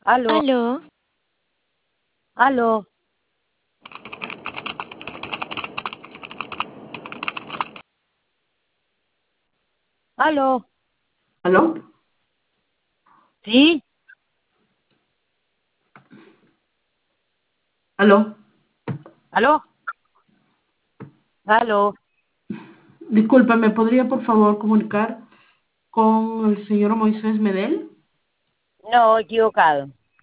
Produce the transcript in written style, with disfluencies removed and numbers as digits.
Aló, Aló, aló, aló. ¿Aló? ¿Sí? ¿Aló? ¿Aló? ¿Aló? Disculpe, ¿me podría por favor comunicar con el señor Moisés Medel? No, equivocado.